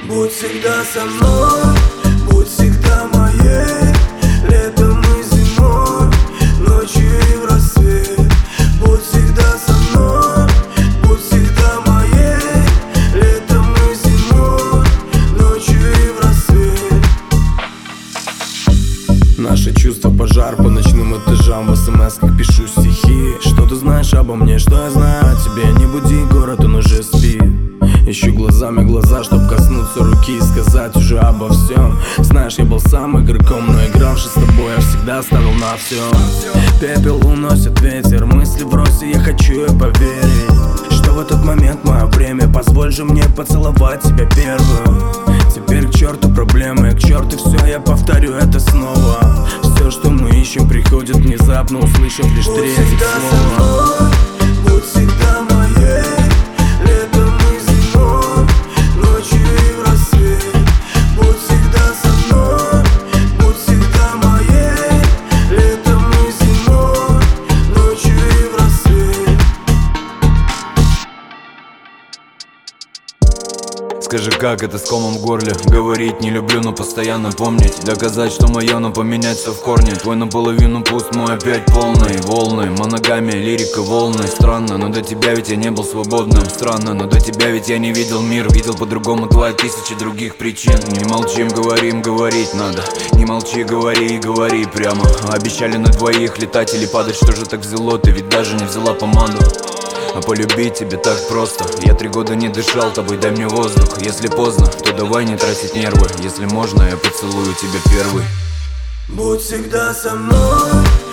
Будь всегда со мной, будь всегда моей. Летом и зимой, ночью и в рассвет. Будь всегда со мной, будь всегда моей. Летом и зимой, ночью и в рассвет. Наши чувства пожар по ночным этажам. В смс-ках пишу стихи. Что ты знаешь обо мне, что я знаю о тебе? Не буди, город, он уже спит. Ищу глазами глаза, чтоб коснуться руки и сказать уже обо всем. Знаешь, я был сам игроком, но игравший с тобой я всегда ставил на все. Пепел уносит ветер, мысли врозь, и я хочу и поверить, что в этот момент мое время. Позволь же мне поцеловать тебя первым. Теперь к черту проблемы, к черту все, я повторю это снова. Все, что мы ищем, приходит внезапно, услышав лишь третье слово. Будь всегда моей. Летом и зимой, ночью и в рассвет. Будь всегда со мной, будь всегда моей. Летом и зимой, ночью и в рассвет. Скажи, как это с комом в горле? Говорить не люблю, но постоянно помнить. Доказать, что мое, но поменять все в корне. Твой наполовину пуст, мой опять полный. Волны, моногамия, лирика, волны. Странно, но до тебя ведь я не был свободным. Странно, но до тебя ведь я не видел мир. Видел по-другому твои тысячи других причин. Не молчим, говорим, говорить надо. Не молчи, говори и говори прямо. Обещали на двоих летать или падать. Что же так взяло? Ты ведь даже не взяла помаду. А полюбить тебе так просто. Я 3 года не дышал тобой, дай мне воздух. Если поздно, то давай не тратить нервы. Если можно, я поцелую тебя первый. Будь всегда со мной.